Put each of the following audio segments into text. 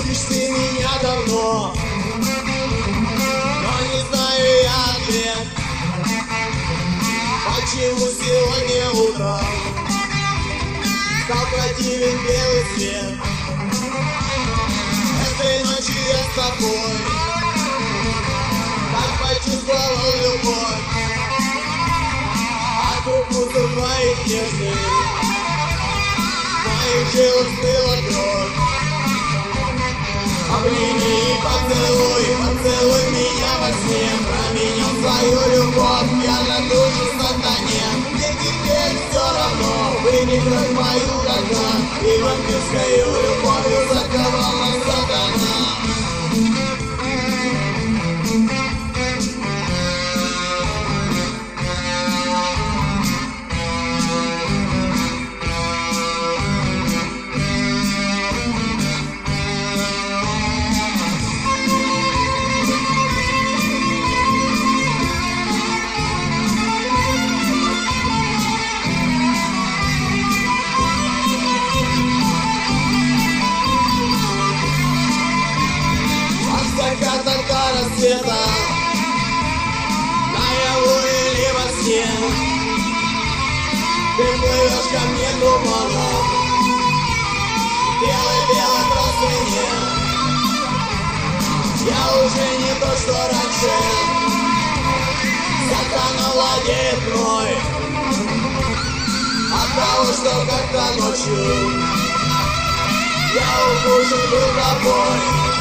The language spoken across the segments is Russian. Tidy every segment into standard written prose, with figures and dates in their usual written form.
Любишь ты меня давно, но не знаю я ответ. Почему сегодня утром стал противен белый свет? Этой ночью я с тобой так почувствовал любовь от укусов твоих нежных, в моих жилах стыла кровь. Обними и поцелуй, поцелуй меня во сне, променял свою любовь я на душу сатане. Мне теперь все равно, выпей кровь мою до дна, и вампирскою любовью заковала сатана. До рассвета, наяву или во сне, ты плывешь ко мне туманом, белой-белой простыне. Я уже не то, что раньше, сатана владеет мной, от того, что как-то ночью я укушен был тобой.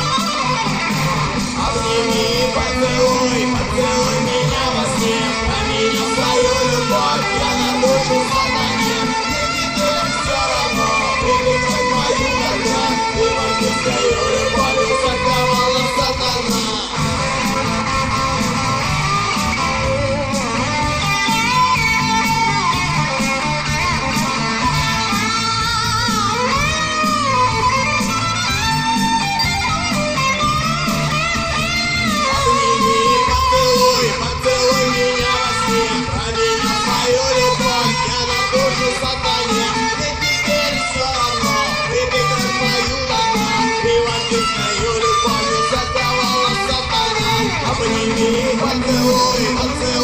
Обними и поцелуй, поцелуй меня во сне, променял свою любовь я на душу сатане. Мне теперь все равно, выпей кровь мою до дна, и вампирскою любовью заковала сатана. Обними, поцелуй, поцелуй.